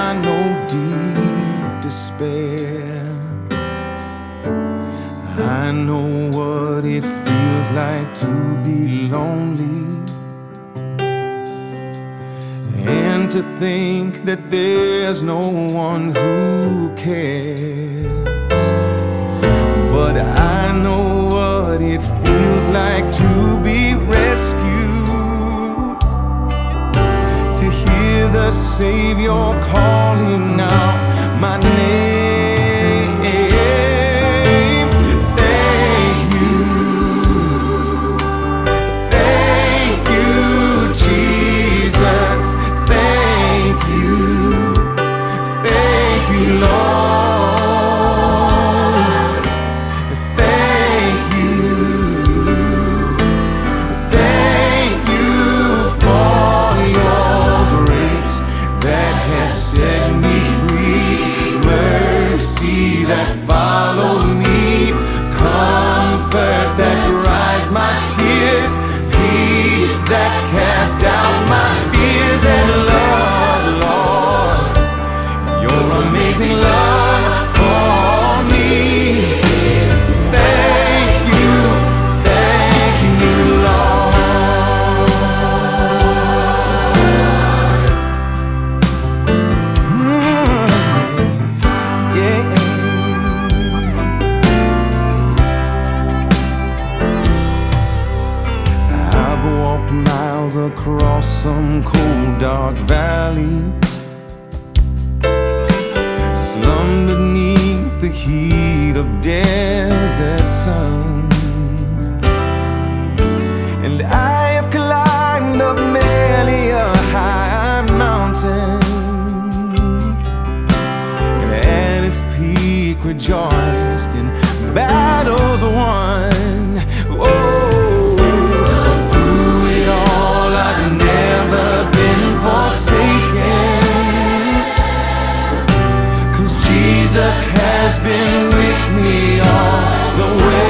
I know deep despair. I know what it feels like to be lonely, and to think that there's no one who cares. But I know what it feels like to be rescued, to hear the Savior calling out my name. That follows me, comfort that dries my tears, peace that casts out my fears, and love, Lord, your amazing love for me. Thank you, Lord. Yeah. Miles across some cold, dark valleys, slum beneath the heat of desert sun, and I have climbed up many a high mountain, and at its peak rejoiced in battles won. Oh, forsaken, 'cause Jesus has been with me all the way.